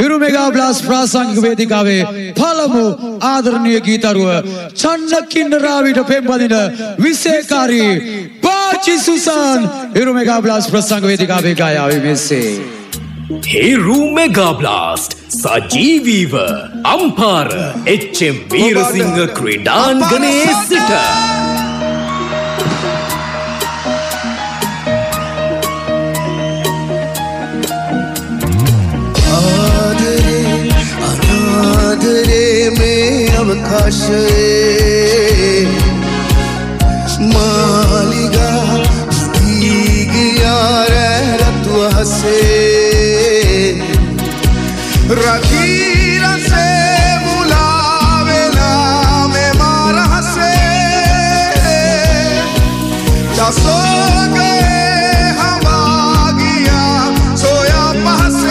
හිරු mega blast ප්‍රාසංගික වේදිකාවේ පළමු ආදරණීය ගීතරුව චන්නකින්නරාවිට පෙම්වදින විශේෂකාරී පාචි සුසන් හිරු mega blast ප්‍රසංග වේදිකාවේ ගායාවේ මෙසේ හිරු මෙගා බ්ලාස්ට් සජීවීව අම්පාර එච්.එම්. වීරසිංහ ක්‍රීඩාංගණයේ සිට अवकाश मालिगा गया रतु हसे रखीरा से बुलावेला में मारा हसे सो गए हम आ गया सोया पहसे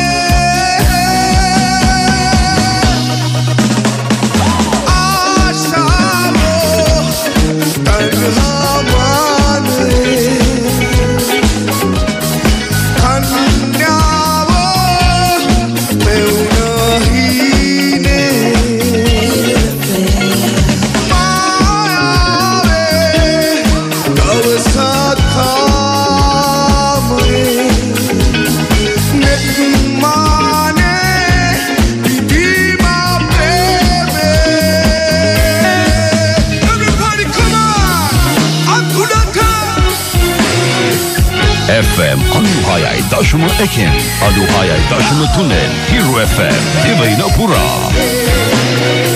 FM 96.1 96.3 Hero FM Divina Pura